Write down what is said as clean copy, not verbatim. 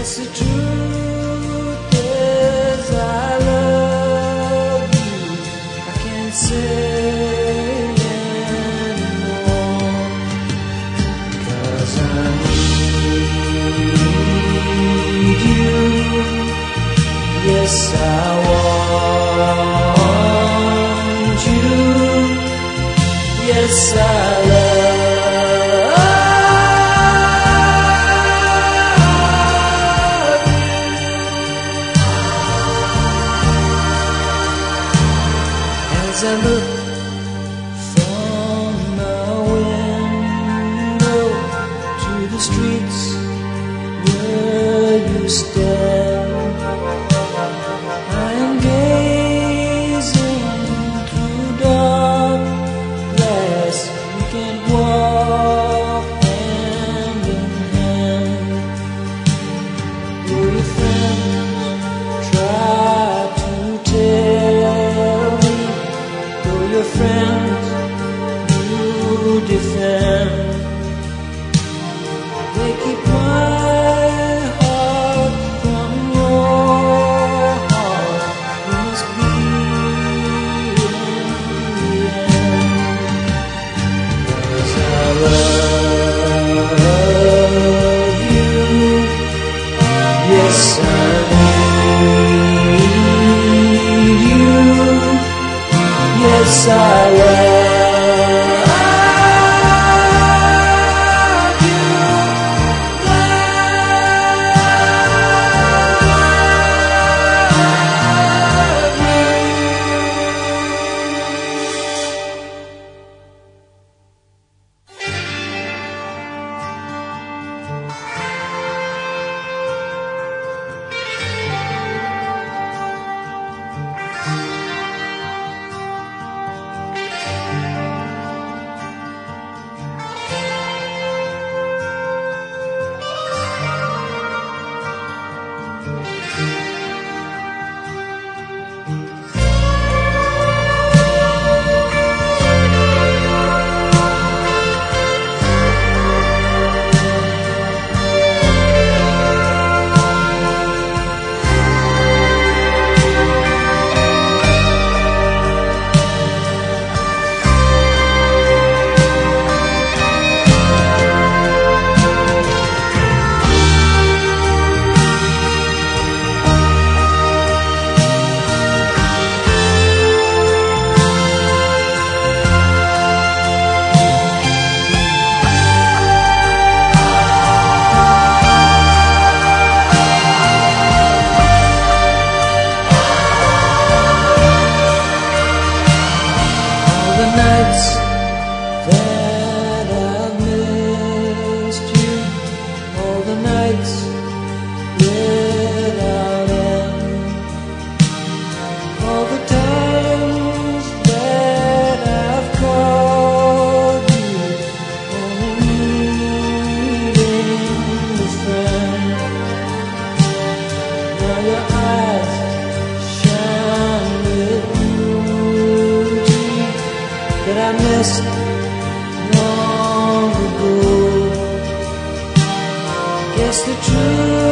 Guess the truth is I love you. I can't say anymore, 'cause I need you. Yes, I want you. Yes, I love you. As I look from my window to the streets where you stand, I am gazing through dark glass. We can't walk hand in hand. Will your friends try to tell me? Will your friends you defend? They keep my heart from your heart. We must be in the end. 'Cause I love you. Yes, I need you. Yes, I love you. That I missed long ago. Guess the truth